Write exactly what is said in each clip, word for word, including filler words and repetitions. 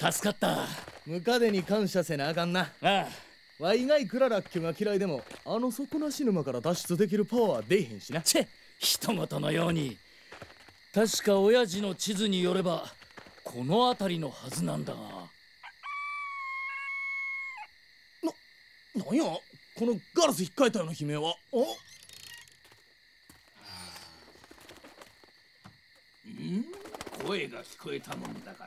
助かった。 ムカデに感謝せなあかんな。 ああ、 わいがいくらラッキョが嫌いでもあの底なし沼から脱出できるパワーは出えへんしな。 チェ、人事のように。確か親父の地図によればこの辺りのはずなんだが。 な、なんやこのガラス引っかいたような悲鳴は。おん声が聞こえたもんだから。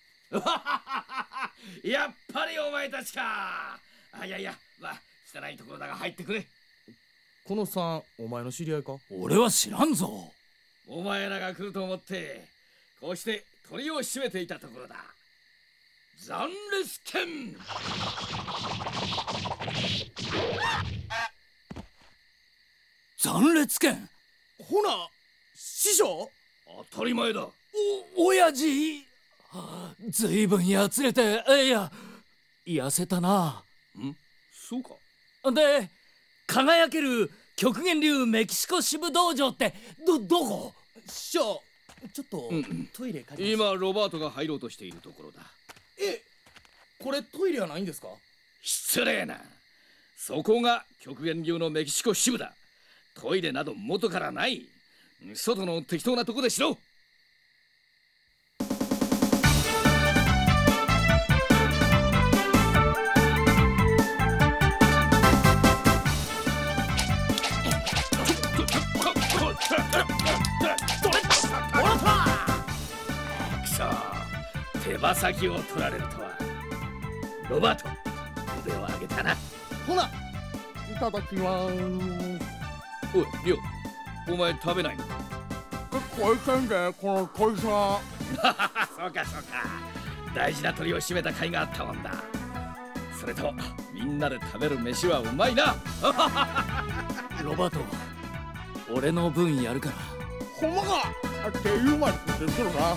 やっぱりお前たちか。あ、いやいや、まあ汚いところだが入ってくれ。 このさん、お前の知り合いか？ 俺は知らんぞ。 お前らが来ると思ってこうして鳥を締めていたところだ。残列剣。 残列剣。 ほな師匠？ 当たり前だ。 お、親父、ずいぶんやつれて、いや痩せたな。 ん、そうか。 で、輝ける極限流メキシコ支部道場ってど、どこ？ 師匠、ちょっと、 うん、 トイレ借ります。 今ロバートが入ろうとしているところだ。 え、これトイレはないんですか？ 失礼な。そこが極限流のメキシコ支部だ。トイレなど元からない。外の適当なとこでしろ。手羽先を取られるとは。ロバート、腕を上げたな。 ほな、いただきまーす。 おい、リオ、お前食べないのか？ 結構いけんで、このこいつは。 そうかそうか。大事な鳥を締めた甲斐があったもんだ。それとみんなで食べる飯はうまいな。 ロバート、俺の分やるから。 ほんまか？っていうまで食ってるな。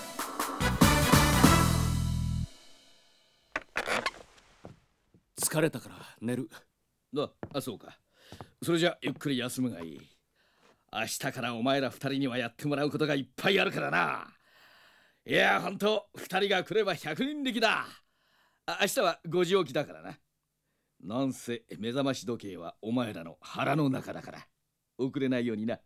疲れたから寝る。 あ、あ、そうか。それじゃゆっくり休むがいい。明日からお前ら二人にはやってもらうことがいっぱいあるからな。いや、ほんと二人が来れば百人力だ。あ、明日はごじ起きだからな。なんせ目覚まし時計はお前らの腹の中だから遅れないようにな。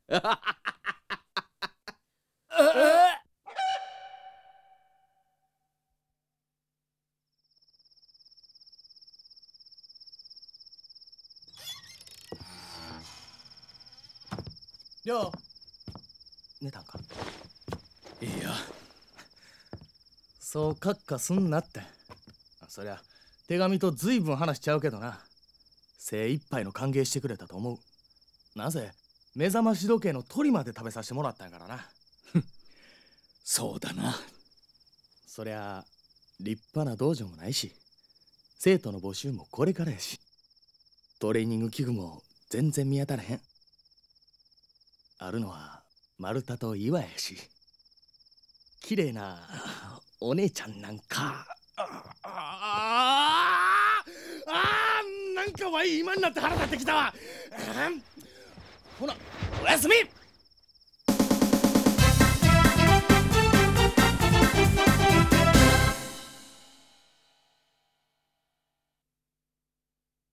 りょう、寝たんか？ いや、 そうカッカすんなって。そりゃ手紙とずいぶん話しちゃうけどな。精一杯の歓迎してくれたと思う。なぜ目覚まし時計の鳥まで食べさせてもらったんやからな。 そうだな。 そりゃ立派な道場もないし、生徒の募集もこれからやし、トレーニング器具も全然見当たらへん。あるのは丸太と岩やし、綺麗なお姉ちゃんなんか。あああ、なんかわい今になって腹立ってきたわ。ほなおやすみ。